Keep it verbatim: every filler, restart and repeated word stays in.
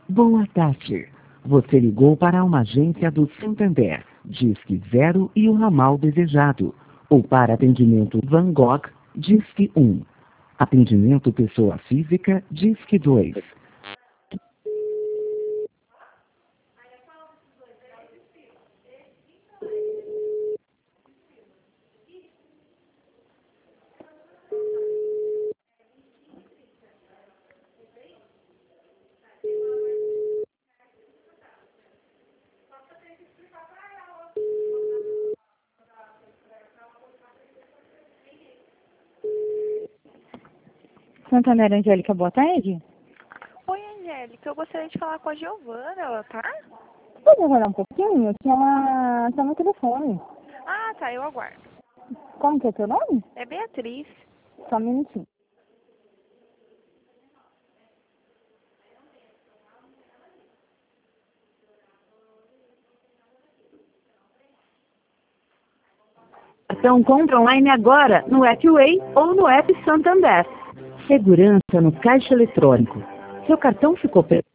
Boa tarde. Você ligou para uma agência do Santander, Disque Zero e o ramal desejado. Ou para atendimento Van Gogh, Disque um. Atendimento pessoa física, Disque dois. Santander, Angélica, boa tarde. Oi, Angélica, eu gostaria de falar com a Giovana, ela tá? Pode aguardar um pouquinho, que ela está no telefone. Ah, tá, eu aguardo. Como que é teu nome? É Beatriz. Só um minutinho. Então compre online agora no AppWay ou no App Santander. Segurança no caixa eletrônico. Seu cartão ficou preso.